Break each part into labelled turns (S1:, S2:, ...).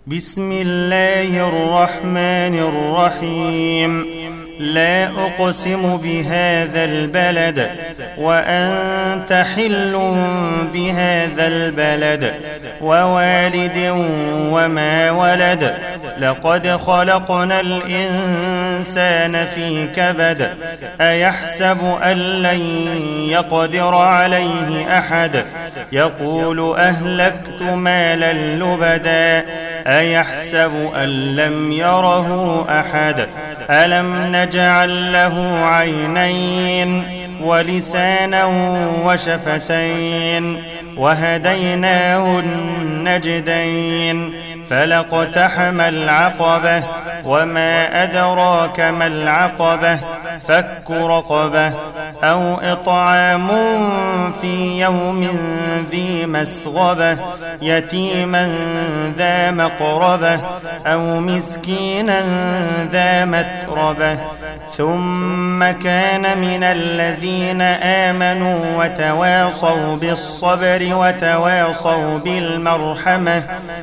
S1: بسم الله الرحمن الرحيم. لا أقسم بهذا البلد وأنت حل بهذا البلد ووالد وما ولد. لقد خلقنا الإنسان في كبد. أيحسب أن لن يقدر عليه أحد. يقول أهلكت مالا لبدا. أيحسب أن لم يره أحد. ألم نجعل له عينين ولسانا وشفتين وهديناه النجدين. فلاقتحم العقبة وما أدراك ما العقبة. فك رقبة أو إطعام في يوم ذي مسغبة. يتيما ذا مقربة أو مسكينا ذا متربة. ثم كان من الذين آمنوا وتواصوا بالصبر وتواصوا بالمرحمة.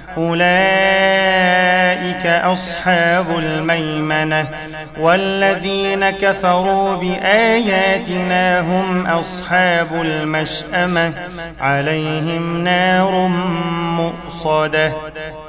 S1: أولئك أصحاب الميمنة. والذين كفروا بآياتنا هم أصحاب المشأمة. عليهم نار مؤصدة.